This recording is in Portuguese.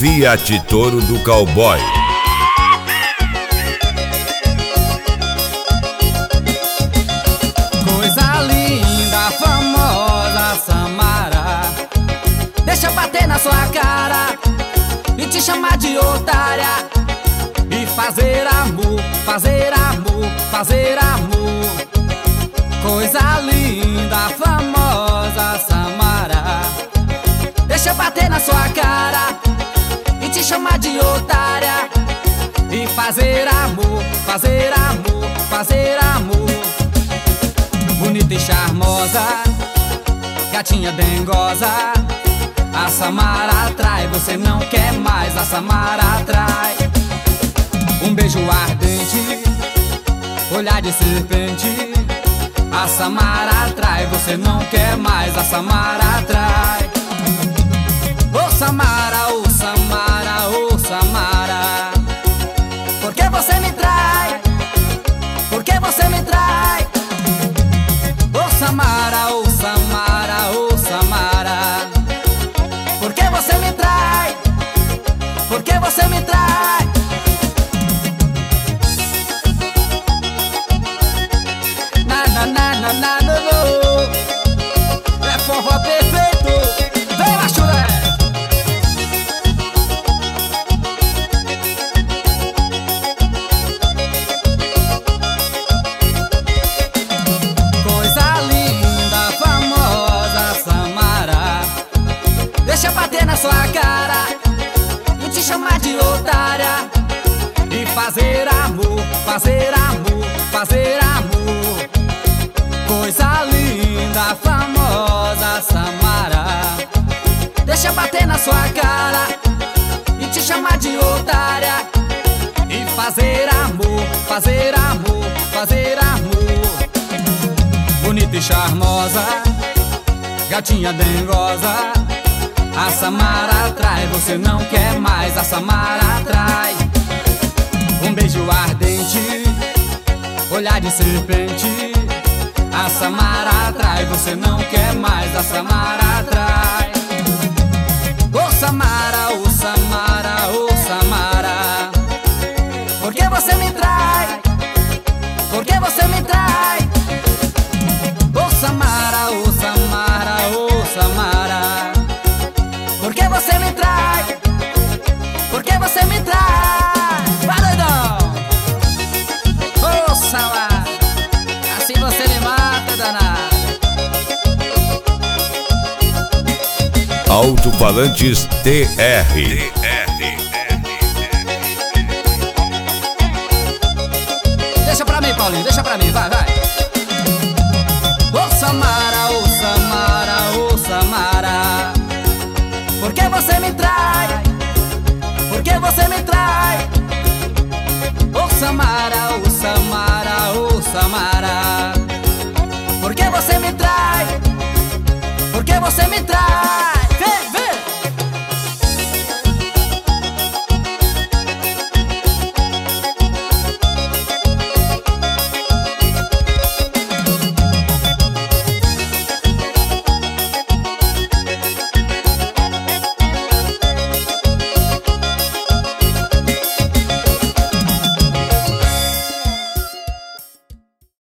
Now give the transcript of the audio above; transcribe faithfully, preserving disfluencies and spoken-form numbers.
Fiat Toro do Cowboy. Coisa linda, famosa Samara, deixa eu bater na sua cara e te chamar de otária e fazer amor, fazer amor, fazer amor. Coisa linda, famosa Samara, deixa eu bater na sua cara e te chamar de otária e fazer amor, fazer amor, fazer amor. Bonita e charmosa, gatinha dengosa, a Samara atrai, você não quer mais, a Samara atrai. Um beijo ardente, olhar de serpente, a Samara atrai, você não quer mais, a Samara atrai. Ô Samara, ô Samara, ô Samara, por que você me trai? Por que você me trai? Ô Samara, ô Samara, ô Samara, por que você me trai? Por que você me trai? Na na na na na na no. É forró perfeito. Vem lá, chulé. Coisa linda, famosa Samara, deixa eu bater na sua cara e te chamar de otária e fazer amor, fazer amor, fazer amor. Coisa linda, famosa Samara, deixa eu bater na sua cara e te chamar de otária e fazer amor, fazer amor, fazer amor. Bonita e charmosa, gatinha dengosa, a Samara atrai, você não quer mais, a Samara atrai. Um beijo ardente, olhar de serpente, a Samara atrai, você não quer mais, a Samara atrai. Ô Samara, ô Samara, ô Samara, por que você me trai? Por que você me trai? Ô Samara, ô Samara, ô Samara, por que você me trai? Por que você me trai? Vai, doidão! Ô Samara, assim você me mata, danado. Alto-falantes T R. Deixa pra mim, Paulinho, deixa pra mim, vai, vai. Ô Samara, ô Samara, ô Samara, por que você me trai? Por que você me trai? Ô Samara, ô Samara, ô Samara, por que você me trai? Por que você me trai?